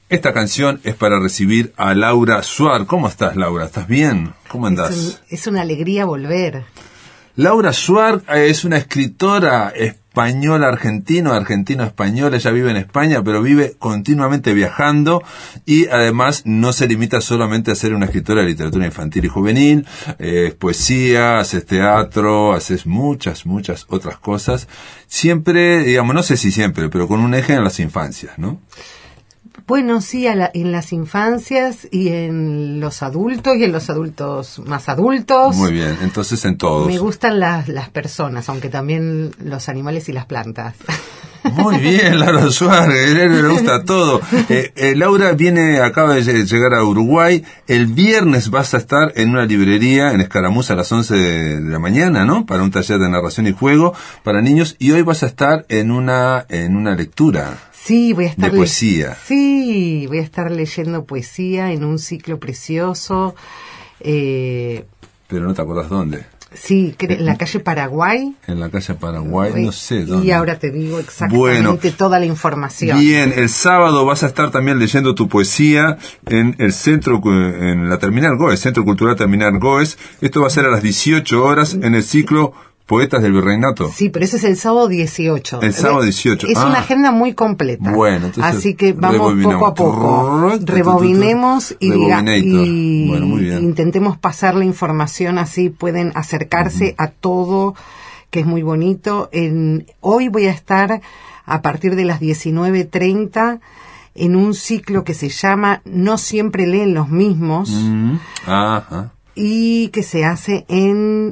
Esta canción es para recibir a Laura Suar. ¿Cómo estás, Laura? ¿Estás bien? ¿Cómo andás? Es una alegría volver. Laura Suar es una escritora española argentino-española. Ella vive en España, pero vive continuamente viajando y además no se limita solamente a ser una escritora de literatura infantil y juvenil. Poesía, haces teatro, haces muchas otras cosas. Siempre, digamos, no sé si siempre, pero con un eje en las infancias, ¿no? Bueno, sí, en las infancias y en los adultos y en los adultos más adultos. Muy bien, entonces en todos. Me gustan las personas, aunque también los animales y las plantas. Muy bien, Laura Suárez, le gusta todo. Laura acaba de llegar a Uruguay. El viernes vas a estar en una librería en Escaramuza a las 11 de la mañana, ¿no? Para un taller de narración y juego para niños. Y hoy vas a estar en una lectura. Sí, voy a estar de poesía. Sí, voy a estar leyendo poesía en un ciclo precioso. Pero no te acordás dónde. Sí, en la calle Paraguay. En la calle Paraguay, no sé dónde. Y ahora te digo exactamente toda la información. Bien, el sábado vas a estar también leyendo tu poesía en el centro, en la Terminal Goes, Centro Cultural Terminal Goes. Esto va a ser a las 18 horas en el ciclo Poetas del Virreinato. Sí, pero ese es el sábado 18. El sábado 18. Es una agenda muy completa. Bueno, entonces así que vamos poco a poco. Rebobinemos y bueno, muy bien. Intentemos pasar la información, así pueden acercarse a todo, que es muy bonito. Hoy voy a estar a partir de las 19:30 en un ciclo que se llama No siempre leen los mismos. Ajá. Y que se hace en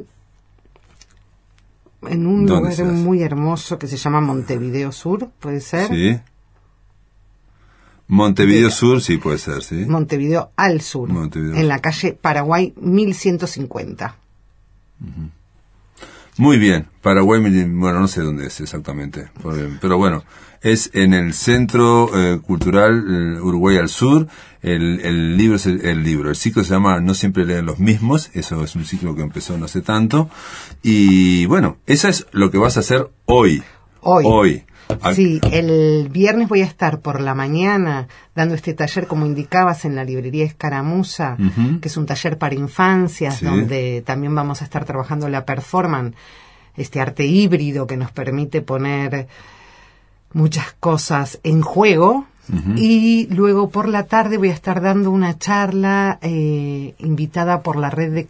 un lugar muy hermoso que se llama Montevideo Sur, ¿puede ser? Sí. Montevideo Sur, sí, puede ser, sí. Montevideo al Sur, en la calle Paraguay 1150. Muy bien, Paraguay, bueno, no sé dónde es exactamente, pero bueno, es en el Centro Cultural Uruguay al Sur. El ciclo se llama No siempre leen los mismos. Eso es un ciclo que empezó no hace tanto. Y bueno, eso es lo que vas a hacer hoy. Sí, el viernes voy a estar por la mañana dando este taller, como indicabas, en la librería Escaramuza, que es un taller para infancias, sí, donde también vamos a estar trabajando la performance, este arte híbrido que nos permite poner muchas cosas en juego. Y luego por la tarde voy a estar dando una charla invitada por la red de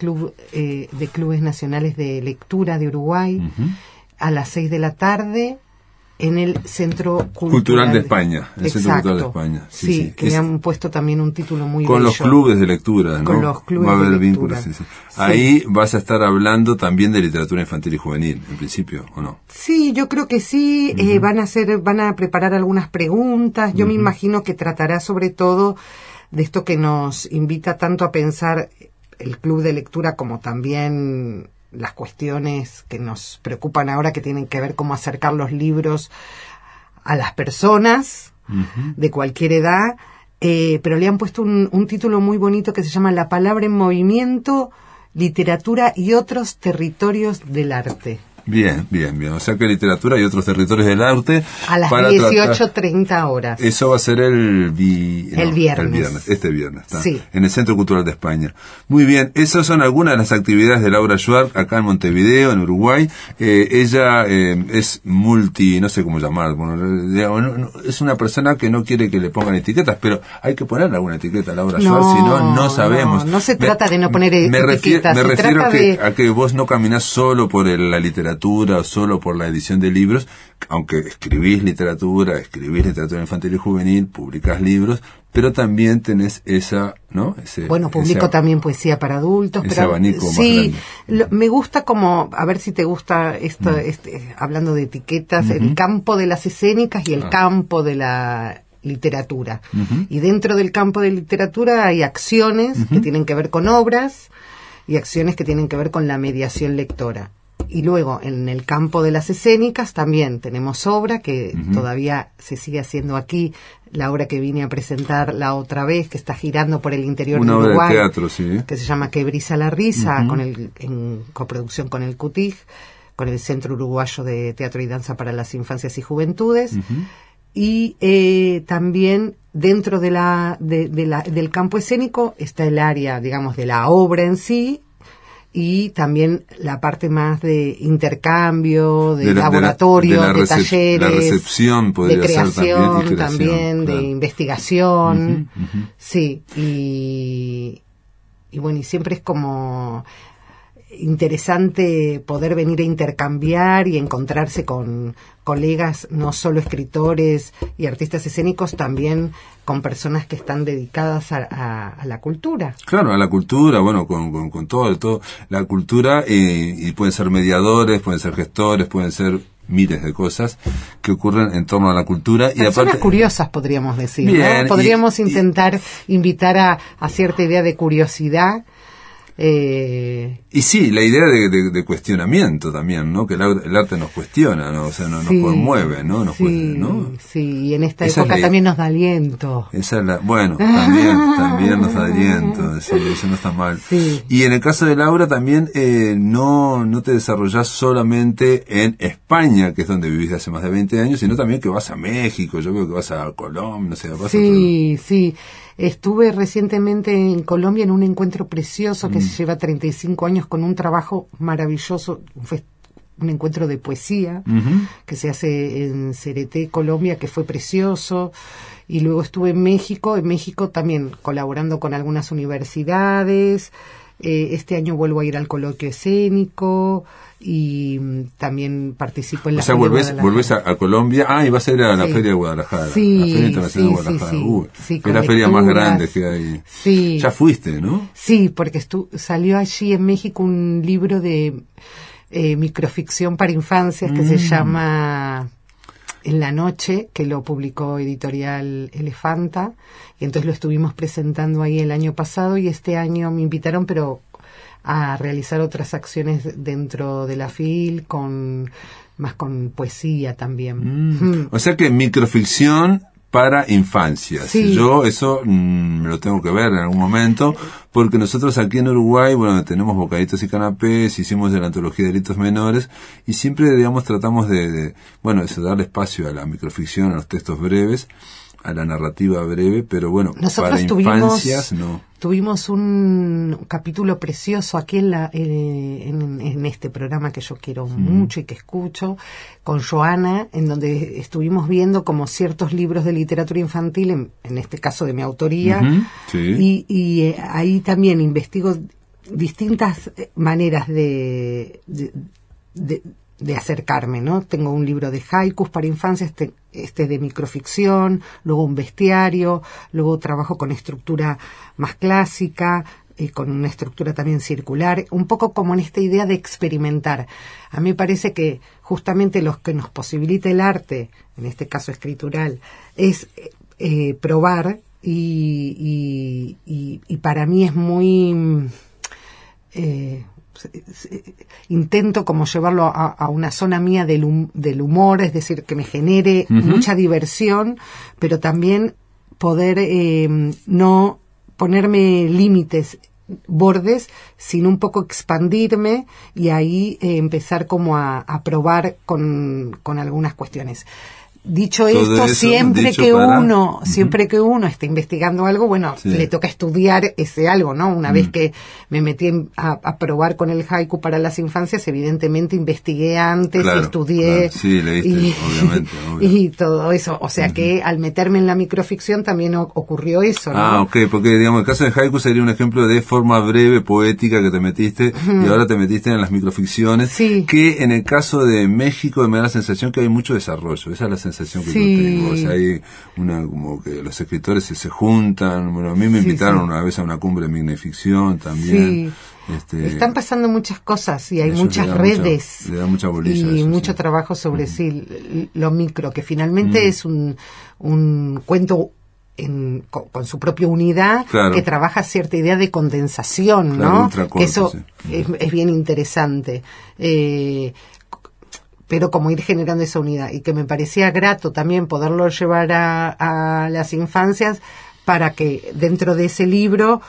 clubes nacionales de lectura de Uruguay a las 6 de la tarde en el Centro Cultural de España. El Centro Cultural de España. Sí, que le han puesto también un título muy con bello. Los clubes de lectura, ¿no? Con los clubes va a haber de vínculos, lectura. Sí. Ahí vas a estar hablando también de literatura infantil y juvenil, en principio, ¿o no? Sí, yo creo que sí. Van a preparar algunas preguntas. Yo me imagino que tratará sobre todo de esto que nos invita tanto a pensar el club de lectura, como también las cuestiones que nos preocupan ahora, que tienen que ver cómo acercar los libros a las personas de cualquier edad, pero le han puesto un título muy bonito que se llama La palabra en movimiento, literatura y otros territorios del arte. Bien. O sea que literatura y otros territorios del arte. A las 18:30 horas. Eso va a ser el viernes. Este viernes, ¿está? Sí. En el Centro Cultural de España. Muy bien, esas son algunas de las actividades de Laura Suar acá en Montevideo, en Uruguay. Ella es no sé cómo llamar. Bueno, es una persona que no quiere que le pongan etiquetas, pero hay que ponerle alguna etiqueta a Laura Suar, si no sabemos. No se trata de no poner etiquetas. Me refiero a que vos no caminás solo por la literatura o solo por la edición de libros, aunque escribís literatura infantil y juvenil, publicás libros, pero también tenés esa, ¿no? Publico también poesía para adultos. Ese pero abanico sí, más grande. Me gusta como, a ver si te gusta esto, hablando de etiquetas, el campo de las escénicas y el campo de la literatura. Y dentro del campo de literatura hay acciones que tienen que ver con obras y acciones que tienen que ver con la mediación lectora. Y luego, en el campo de las escénicas, también tenemos obra que todavía se sigue haciendo aquí, la obra que vine a presentar la otra vez, que está girando por el interior de Uruguay. Una obra de teatro, sí. Que se llama Que brisa la risa, en coproducción con el CUTIG, con el Centro Uruguayo de Teatro y Danza para las Infancias y Juventudes. Y también dentro del campo escénico está el área, digamos, de la obra en sí, y también la parte más de intercambio, de laboratorio, de talleres, la recepción podría de creación, ser también claro. De investigación, Uh-huh. sí, y bueno, y siempre es como interesante poder venir a intercambiar y encontrarse con colegas, no solo escritores y artistas escénicos, también con personas que están dedicadas a la cultura. Claro, a la cultura, bueno, con todo, la cultura, y pueden ser mediadores, pueden ser gestores, pueden ser miles de cosas que ocurren en torno a la cultura. Personas y aparte, curiosas, podríamos decir, bien, ¿no? Podríamos intentar invitar a cierta idea de curiosidad. Y sí, la idea de cuestionamiento también, ¿no? Que el arte nos cuestiona, ¿no? O sea, nos conmueve, ¿no? ¿no? Sí, y en esta época también nos da aliento. Esa es bueno, también nos da aliento, eso no está mal. Sí. Y en el caso de Laura también, no te desarrollás solamente en España, que es donde vivís hace más de 20 años, sino también que vas a México, yo creo que vas a Colombia, no sé, vas Sí. Estuve recientemente en Colombia en un encuentro precioso que se lleva 35 años con un trabajo maravilloso, fue un encuentro de poesía que se hace en Cereté, Colombia, que fue precioso. Y luego estuve en México también colaborando con algunas universidades. Este año vuelvo a ir al coloquio escénico y también participo en la Feria de Guadalajara. Volvés a Colombia, y vas a ir a la Feria de Guadalajara, la Feria Internacional de Guadalajara. Es la feria más grande que hay. Sí. Ya fuiste, ¿no? Sí, porque salió allí en México un libro de microficción para infancias que se llama En la noche, que lo publicó Editorial Elefanta, y entonces lo estuvimos presentando ahí el año pasado, y este año me invitaron, pero a realizar otras acciones dentro de la FIL, más con poesía también. O sea que microficción para infancias. Sí. Yo eso me lo tengo que ver en algún momento, porque nosotros aquí en Uruguay, bueno, tenemos Bocaditos y Canapés, hicimos de la antología de delitos menores, y siempre, digamos, tratamos de darle espacio a la microficción, a los textos breves, a la narrativa breve, pero bueno, nosotros para infancias no. Tuvimos un capítulo precioso aquí en este programa que yo quiero mucho y que escucho, con Joana, en donde estuvimos viendo como ciertos libros de literatura infantil, en este caso de mi autoría, y ahí también investigo distintas maneras de acercarme, ¿no? Tengo un libro de haikus para infancias, este de microficción, luego un bestiario, luego trabajo con estructura más clásica, con una estructura también circular, un poco como en esta idea de experimentar. A mí me parece que justamente lo que nos posibilita el arte, en este caso escritural, es probar, y para mí es muy... intento como llevarlo a una zona mía del humor, es decir, que me genere mucha diversión, pero también poder no ponerme límites, bordes, sino un poco expandirme y ahí empezar como a probar con algunas cuestiones. Dicho todo esto, siempre que uno está investigando algo, bueno, le toca estudiar ese algo, ¿no? Una vez que me metí a probar con el haiku para las infancias, evidentemente investigué antes y estudié. Claro. Sí, leíste, obviamente. Y todo eso. O sea que al meterme en la microficción también ocurrió eso, ¿no? Ok, porque digamos, el caso de haiku sería un ejemplo de forma breve, poética que te metiste, y ahora te metiste en las microficciones, que en el caso de México me da la sensación que hay mucho desarrollo. Esa es la sensación que yo tengo. O sea, hay como que los escritores se juntan. Bueno, a mí me invitaron una vez a una cumbre de microficción también. Están pasando muchas cosas y hay muchas redes. Le da mucha bolilla y eso, mucho trabajo sobre lo micro, que finalmente es un cuento con su propia unidad, que trabaja cierta idea de condensación, ¿no? Que eso es bien interesante. Pero como ir generando esa unidad, y que me parecía grato también poderlo llevar a las infancias para que dentro de ese libro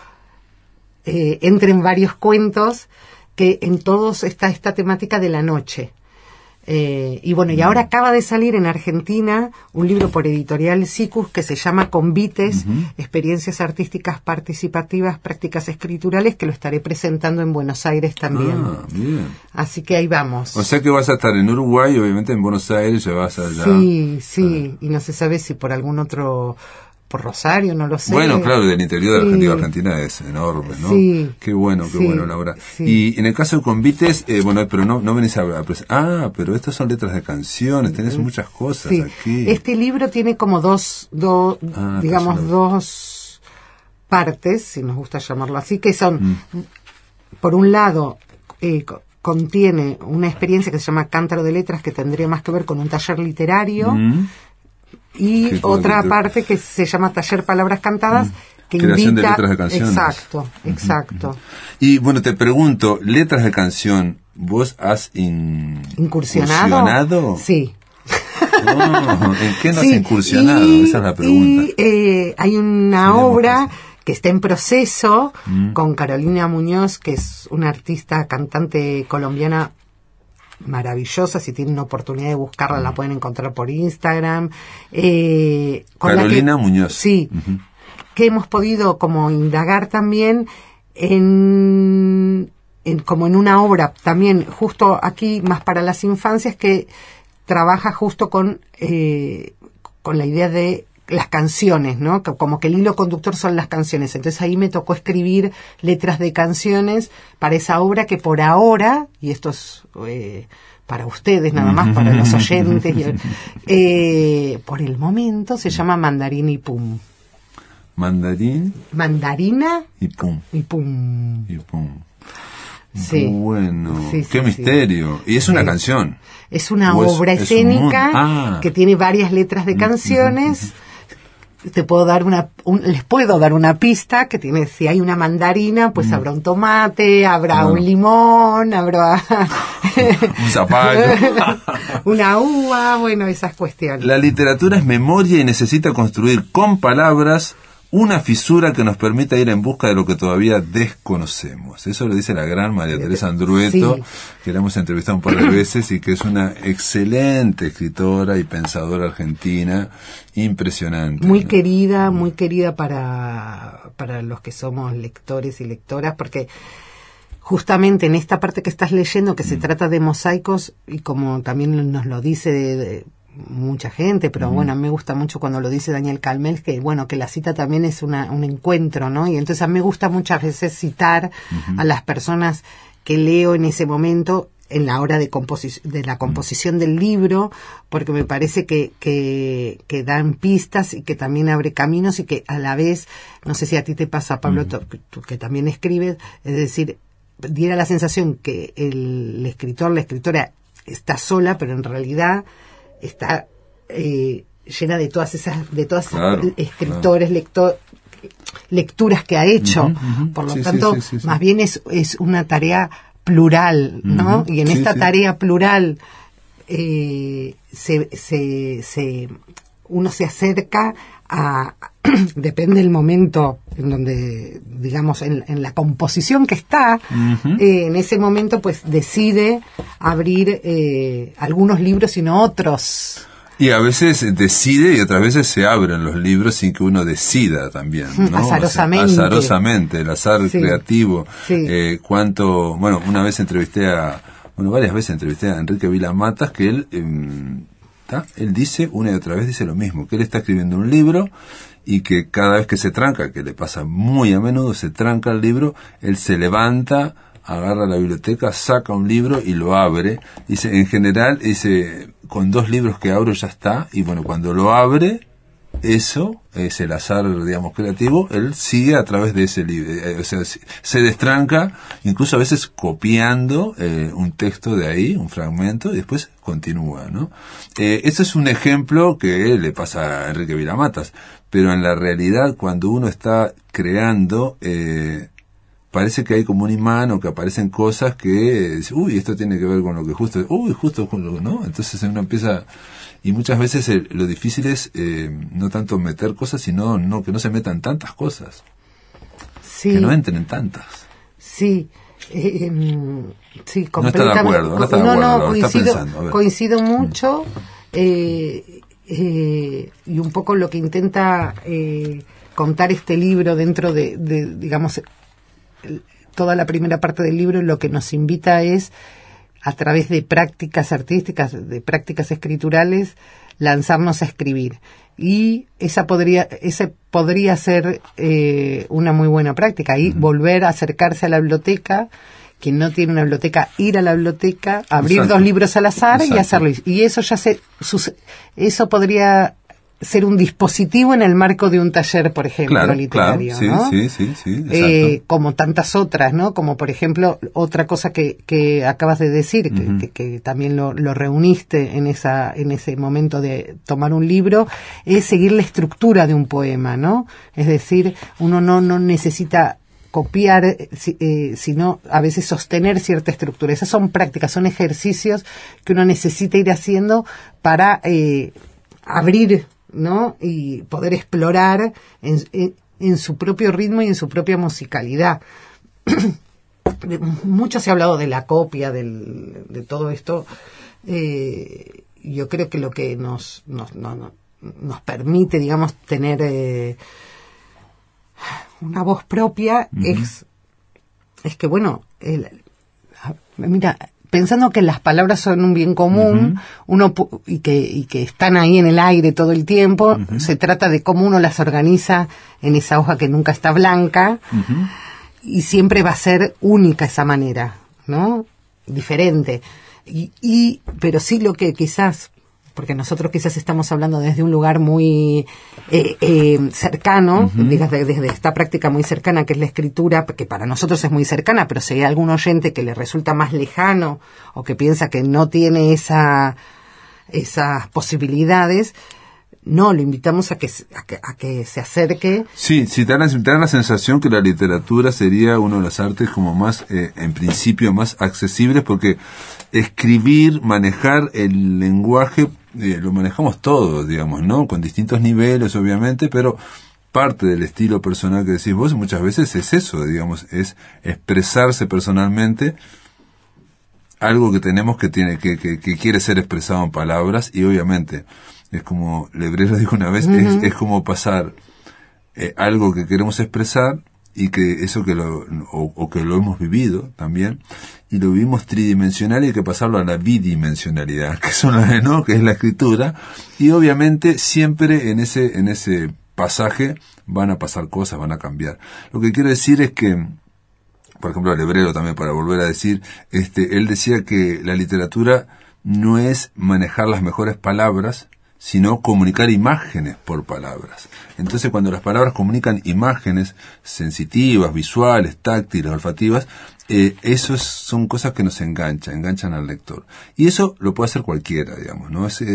entren varios cuentos que en todos está esta temática de la noche. Y bueno, y ahora acaba de salir en Argentina un libro por editorial Sicus que se llama Convites, Experiencias Artísticas Participativas, Prácticas Escriturales, que lo estaré presentando en Buenos Aires también. Bien. Así que ahí vamos. O sea que vas a estar en Uruguay, obviamente en Buenos Aires, ya vas allá. Sí, y no se sabe si por algún otro... por Rosario, no lo sé. Bueno, claro, del interior de la Argentina es enorme, ¿no? Sí. Qué bueno, Laura. Sí. Y en el caso de Convites, bueno, pero no venís pero estas son letras de canciones, tenés muchas cosas aquí. Este libro tiene como dos partes, si nos gusta llamarlo así, que son, por un lado, contiene una experiencia que se llama Cántaro de Letras, que tendría más que ver con un taller literario, y otra parte que se llama Taller Palabras Cantadas, que creación invita... de letras de canciones. Exacto. Y bueno, te pregunto, letras de canción, ¿vos has incursionado? Sí. ¿En qué no has incursionado? Esa es la pregunta. Hay una obra que está en proceso con Carolina Muñoz, que es una artista, cantante colombiana maravillosa. Si tienen oportunidad de buscarla, la pueden encontrar por Instagram. Carolina Muñoz. Sí. Que hemos podido como indagar también como en una obra también justo aquí más para las infancias, que trabaja justo con la idea de las canciones, ¿no? Como que el hilo conductor son las canciones. Entonces ahí me tocó escribir letras de canciones para esa obra que por ahora, y esto es para ustedes nada más, para los oyentes, por el momento se llama Mandarín y Pum. Mandarina y Pum. Sí. Bueno, qué misterio. Y es una canción. Es una obra escénica que tiene varias letras de canciones. Les puedo dar una pista que tiene, si hay una mandarina, pues habrá un tomate, habrá un limón, habrá un zapallo, una uva, bueno, esas cuestiones. La literatura es memoria y necesita construir con palabras una fisura que nos permita ir en busca de lo que todavía desconocemos. Eso lo dice la gran María Teresa Andrueto, que la hemos entrevistado un par de veces y que es una excelente escritora y pensadora argentina, impresionante. Muy querida para los que somos lectores y lectoras, porque justamente en esta parte que estás leyendo, que se trata de mosaicos, y como también nos lo dice mucha gente, pero bueno, me gusta mucho cuando lo dice Daniel Calmels, que bueno, que la cita también es un encuentro, ¿no? Y entonces a mí me gusta muchas veces citar a las personas que leo en ese momento, en la hora de la composición del libro, porque me parece que dan pistas y que también abre caminos, y que a la vez, no sé si a ti te pasa, Pablo, tú que también escribes, es decir, diera la sensación que el escritor, la escritora está sola, pero en realidad está llena de todas esas escritores, lecturas que ha hecho. Por lo tanto, más bien es una tarea plural, ¿no? Y en esta tarea plural uno se acerca a depende del momento en donde, digamos, en la composición que está, en ese momento pues decide abrir algunos libros y no otros. Y a veces decide y otras veces se abren los libros sin que uno decida también, ¿no? Azarosamente. Azarosamente, el azar creativo. Una vez varias veces entrevisté a Enrique Vilamatas, que él dice, una y otra vez dice lo mismo, que él está escribiendo un libro y que cada vez que se tranca, que le pasa muy a menudo, se tranca el libro, él se levanta, agarra la biblioteca, saca un libro y lo abre. Dice, en general, con 2 libros que abro ya está, y bueno, cuando lo abre, eso es el azar, digamos, creativo, él sigue a través de ese libro, se destranca, incluso a veces copiando un texto de ahí, un fragmento, y después continúa, ¿no? Este es un ejemplo que le pasa a Enrique Vilamatas, pero en la realidad, cuando uno está creando, parece que hay como un imán, o que aparecen cosas que, esto tiene que ver con lo que justo con lo que, ¿no? Entonces uno empieza, y muchas veces lo difícil es no tanto meter cosas, sino que no se metan tantas cosas, que no entren tantas. Sí, Sí, completamente. No está de acuerdo, no está de acuerdo, coincido mucho, y un poco lo que intenta contar este libro dentro de digamos, toda la primera parte del libro, lo que nos invita es, a través de prácticas artísticas, de prácticas escriturales, lanzarnos a escribir. Y ese podría ser una muy buena práctica, y volver a acercarse a la biblioteca. Quien no tiene una biblioteca, ir a la biblioteca, abrir dos libros al azar y hacerlo. Y eso eso podría ser un dispositivo en el marco de un taller, por ejemplo, literario, claro, ¿no? Sí, como tantas otras, ¿no? Como, por ejemplo, otra cosa que acabas de decir, que también lo reuniste en ese momento de tomar un libro, es seguir la estructura de un poema, ¿no? Es decir, uno no necesita copiar, sino a veces sostener cierta estructura. Esas son prácticas, son ejercicios que uno necesita ir haciendo para abrir, ¿no? Y poder explorar en su propio ritmo y en su propia musicalidad. Mucho se ha hablado de la copia, de todo esto. Yo creo que lo que nos permite, digamos, tener una voz propia es que, bueno, mira, pensando que las palabras son un bien común, y que están ahí en el aire todo el tiempo, se trata de cómo uno las organiza en esa hoja que nunca está blanca, y siempre va a ser única esa manera, ¿no? Diferente. Pero sí, lo que quizás, porque nosotros quizás estamos hablando desde un lugar muy cercano, desde esta práctica muy cercana que es la escritura, que para nosotros es muy cercana, pero si hay algún oyente que le resulta más lejano o que piensa que no tiene esas posibilidades, no, lo invitamos a que se acerque. Sí, te da la sensación que la literatura sería uno de las artes como más, en principio, más accesibles, porque escribir, manejar el lenguaje, lo manejamos todos, digamos, ¿no? Con distintos niveles, obviamente, pero parte del estilo personal que decís vos muchas veces es eso, digamos, es expresarse personalmente algo que tenemos que quiere ser expresado en palabras, y obviamente es como Lebrero dijo una vez, es como pasar algo que queremos expresar, y que eso que lo hemos vivido también, y lo vivimos tridimensional, y hay que pasarlo a la bidimensionalidad, que es la escritura, y obviamente siempre en ese pasaje van a pasar cosas, van a cambiar. Lo que quiero decir es que, por ejemplo, Lebrero también, para volver a decir, él decía que la literatura no es manejar las mejores palabras, sino comunicar imágenes por palabras. Entonces, cuando las palabras comunican imágenes sensitivas, visuales, táctiles, olfativas, esos son cosas que nos enganchan al lector. Y eso lo puede hacer cualquiera, digamos, ¿no? Es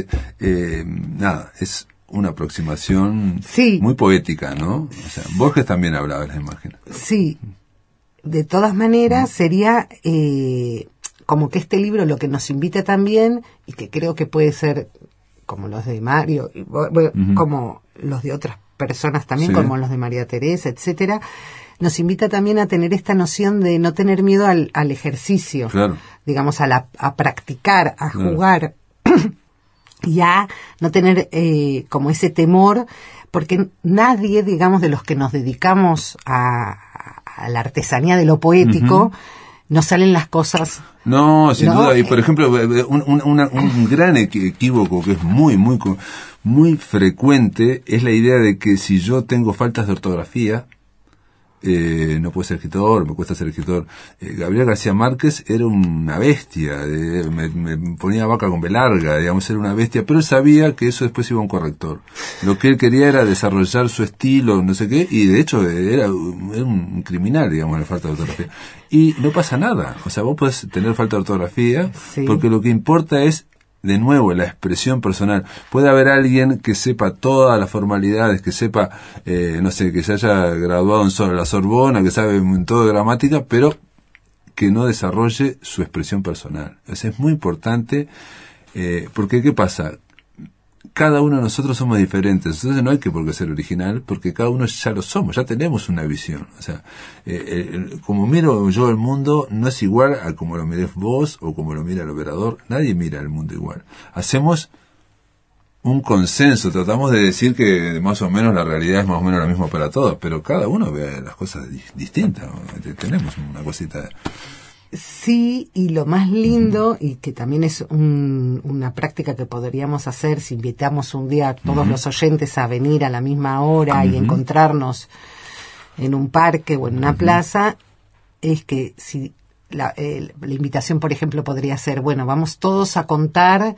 una aproximación muy poética, ¿no? O sea, Borges también hablaba de las imágenes. Sí. De todas maneras, sería como que este libro lo que nos invita también, y que creo que puede ser como los de Mario, como los de otras personas también, como los de María Teresa, etcétera, nos invita también a tener esta noción de no tener miedo al ejercicio, digamos, a practicar, a jugar, y a no tener como ese temor, porque nadie, digamos, de los que nos dedicamos a la artesanía de lo poético, no salen las cosas. No, sin duda. Y por ejemplo, un gran equívoco que es muy frecuente es la idea de que si yo tengo faltas de ortografía, no puedo ser escritor, me cuesta ser escritor. Gabriel García Márquez era una bestia, me ponía vaca con B larga, digamos, era una bestia, pero él sabía que eso después iba a un corrector. Lo que él quería era desarrollar su estilo, no sé qué, y de hecho era un criminal, digamos, la falta de ortografía. Y no pasa nada, o sea, vos podés tener falta de ortografía, porque lo que importa es, de nuevo, la expresión personal. Puede haber alguien que sepa todas las formalidades, que sepa, no sé, que se haya graduado en la Sorbona, que sabe un todo de gramática, pero que no desarrolle su expresión personal. O sea, es muy importante, porque ¿qué pasa? cada uno de nosotros somos diferentes, entonces no hay que por qué ser original, porque cada uno ya lo somos, ya tenemos una visión. O sea, como miro yo el mundo no es igual a como lo mirés vos o como lo mira el operador. Nadie mira el mundo igual. Hacemos un consenso, tratamos de decir que más o menos la realidad es más o menos la misma para todos, pero cada uno ve las cosas distintas. Tenemos una cosita. Sí, y lo más lindo, y que también es una práctica que podríamos hacer si invitamos un día a todos los oyentes a venir a la misma hora y encontrarnos en un parque o en una plaza, es que si la invitación, por ejemplo, podría ser, bueno, vamos todos a contar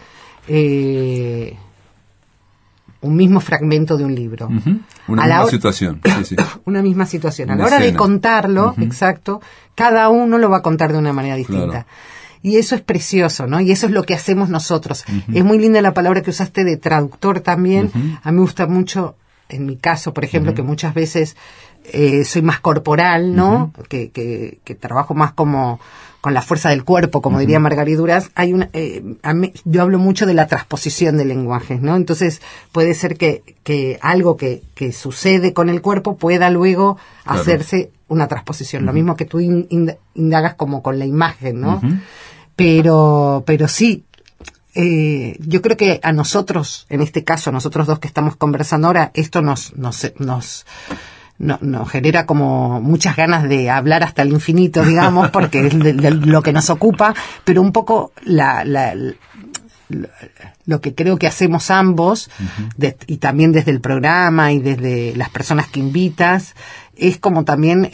un mismo fragmento de un libro. Una misma situación. Sí, sí. Una misma situación. A Una la hora escena. de contarlo, exacto, cada uno lo va a contar de una manera distinta. Claro. Y eso es precioso, ¿no? Y eso es lo que hacemos nosotros. Es muy linda la palabra que usaste de traductor también. A mí me gusta mucho, en mi caso, por ejemplo, que muchas veces soy más corporal, ¿no? Que trabajo más como con la fuerza del cuerpo, como diría Margarita Duras. Hay yo hablo mucho de la transposición de lenguajes, ¿no? Entonces puede ser que algo que sucede con el cuerpo pueda luego hacerse una transposición. Lo mismo que tú indagas como con la imagen, ¿no? Pero sí, yo creo que a nosotros, en este caso, a nosotros dos que estamos conversando ahora, esto nos genera como muchas ganas de hablar hasta el infinito, digamos, porque es de lo que nos ocupa, pero un poco lo que creo que hacemos ambos, y también desde el programa y desde las personas que invitas, es como también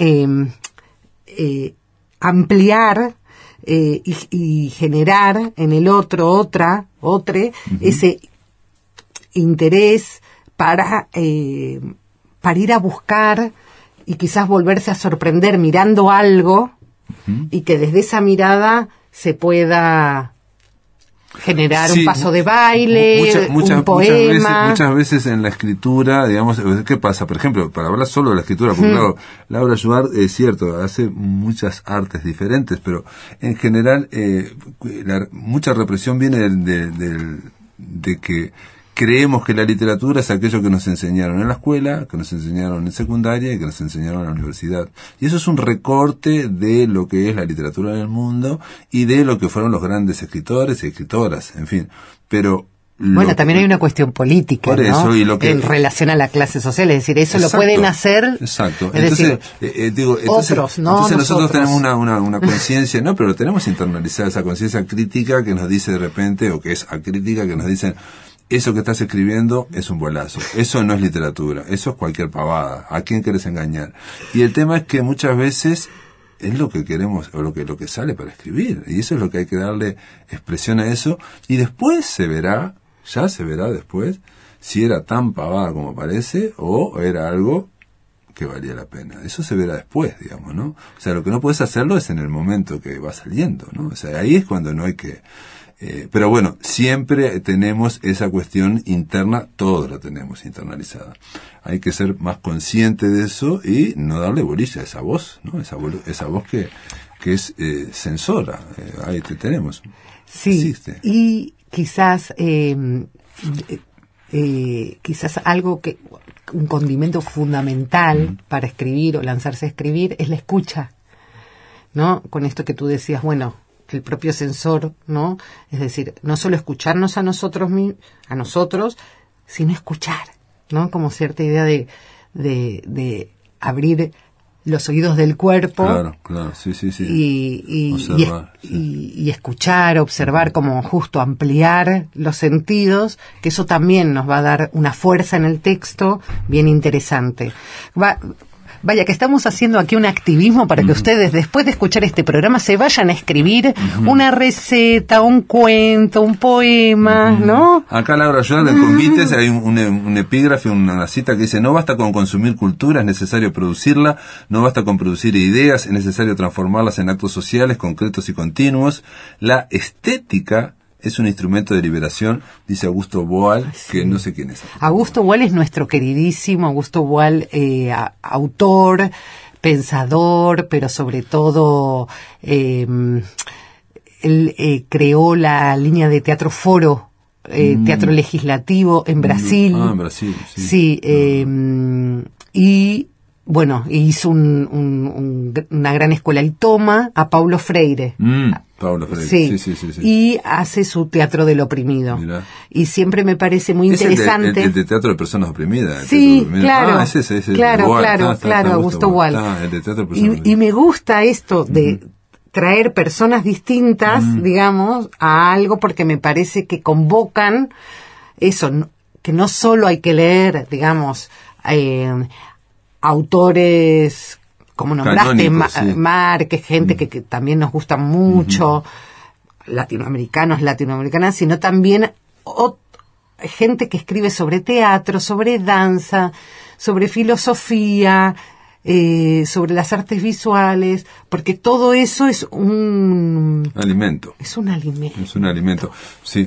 ampliar y generar en el otro, ese interés para ir a buscar y quizás volverse a sorprender mirando algo y que desde esa mirada se pueda generar un paso de baile, un poema. Muchas veces en la escritura, digamos, ¿qué pasa? Por ejemplo, para hablar solo de la escritura, porque claro, Laura Joubert, es cierto, hace muchas artes diferentes, pero en general mucha represión viene de que creemos que la literatura es aquello que nos enseñaron en la escuela, que nos enseñaron en secundaria y que nos enseñaron en la universidad. Y eso es un recorte de lo que es la literatura en el mundo y de lo que fueron los grandes escritores y escritoras, en fin. Pero bueno, también hay una cuestión política, por eso, ¿no? Y lo que en relación a la clase social, es decir, eso exacto, lo pueden hacer. Exacto. Entonces, otros, ¿no? Entonces nosotros tenemos una conciencia, ¿no? Pero tenemos internalizada esa conciencia crítica que nos dice de repente, o que es acrítica, que nos dicen, eso que estás escribiendo es un bolazo, eso no es literatura, eso es cualquier pavada, ¿a quién querés engañar? Y el tema es que muchas veces es lo que queremos, o lo que sale para escribir, y eso es lo que hay que darle expresión a eso, y después se verá después, si era tan pavada como parece, o era algo que valía la pena. Eso se verá después, digamos, ¿no? O sea, lo que no puedes hacerlo es en el momento que va saliendo, ¿no? O sea, ahí es cuando no hay que... pero bueno, siempre tenemos esa cuestión interna, todos la tenemos internalizada. Hay que ser más consciente de eso y no darle bolilla a esa voz, ¿no? Esa voz que es censora. Ahí te tenemos. Sí, existe. Y quizás algo un condimento fundamental para escribir o lanzarse a escribir es la escucha, ¿no? Con esto que tú decías, bueno, el propio censor, ¿no? Es decir, no solo escucharnos a nosotros, sino escuchar, ¿no? Como cierta idea de abrir los oídos del cuerpo. Claro, sí. Y escuchar, observar, como justo ampliar los sentidos, que eso también nos va a dar una fuerza en el texto bien interesante. Vaya, que estamos haciendo aquí un activismo para que ustedes, después de escuchar este programa, se vayan a escribir una receta, un cuento, un poema, ¿no? Acá, Laura, yo le convites, hay un epígrafe, una cita que dice: no basta con consumir cultura, es necesario producirla, no basta con producir ideas, es necesario transformarlas en actos sociales, concretos y continuos. La estética es un instrumento de liberación, dice Augusto Boal, que no sé quién es. Augusto Boal es nuestro queridísimo Augusto Boal, autor, pensador, pero sobre todo él creó la línea de teatro Foro teatro legislativo en Brasil. En Brasil, sí. Sí, y bueno, hizo una gran escuela y toma a Paulo Freire. Paulo Freire, sí. Y hace su teatro del oprimido. Mirá. Y siempre me parece muy interesante. El de teatro de personas oprimidas. Sí, claro. Ese. Claro, Augusto Wald. El de teatro de personas Y me gusta esto de traer personas distintas, digamos, a algo, porque me parece que convocan eso, que no solo hay que leer, digamos, autores como nombraste, Márquez, gente que también nos gusta mucho, latinoamericanas, sino también gente que escribe sobre teatro, sobre danza, sobre filosofía, sobre las artes visuales, porque todo eso es un alimento. Es un alimento. Es un alimento. Sí.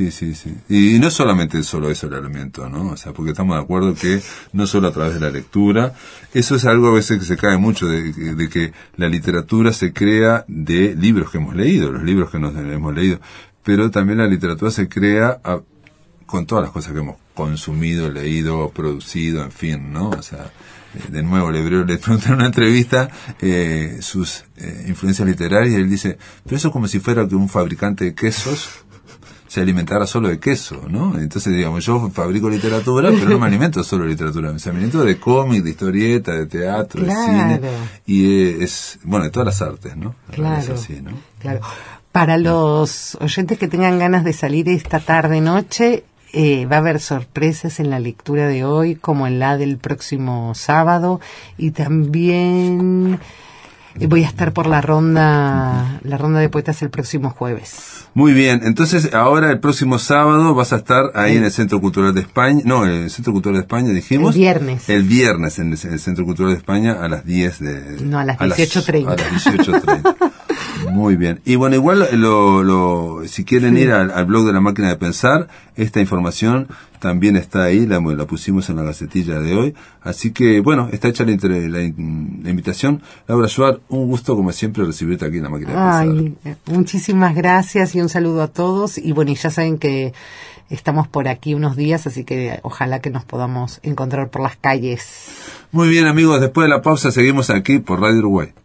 Y no solamente solo eso el alimento, ¿no? O sea, porque estamos de acuerdo que no solo a través de la lectura, eso es algo a veces que se cae mucho de que la literatura se crea de libros que hemos leído, los libros que nos hemos leído, pero también la literatura se crea con todas las cosas que hemos consumido, leído, producido, en fin, ¿no? O sea, de nuevo le pregunté en una entrevista sus influencias literarias y él dice, pero eso es como si fuera que un fabricante de quesos se alimentara solo de queso, ¿no? Entonces, digamos, yo fabrico literatura, pero no me alimento solo de literatura, me alimento de cómic, de historieta, de teatro, de cine, y de todas las artes, ¿no? Claro, es así, ¿no? Claro. Para los oyentes que tengan ganas de salir esta tarde-noche, va a haber sorpresas en la lectura de hoy, como en la del próximo sábado, y también voy a estar por la ronda de poetas el próximo jueves. Muy bien, entonces ahora el próximo sábado vas a estar ahí en el Centro Cultural de España, el Centro Cultural de España dijimos. El viernes en el Centro Cultural de España a las 10 de... No, a las 18:30. A las 18:30. Muy bien. Y bueno, igual si quieren ir al blog de La Máquina de Pensar, esta información también está ahí, la pusimos en la gacetilla de hoy. Así que, bueno, está hecha la invitación. Laura Schwartz, un gusto como siempre recibirte aquí en La Máquina de Pensar. Muchísimas gracias y un saludo a todos. Y bueno, y ya saben que estamos por aquí unos días, así que ojalá que nos podamos encontrar por las calles. Muy bien, amigos, después de la pausa seguimos aquí por Radio Uruguay.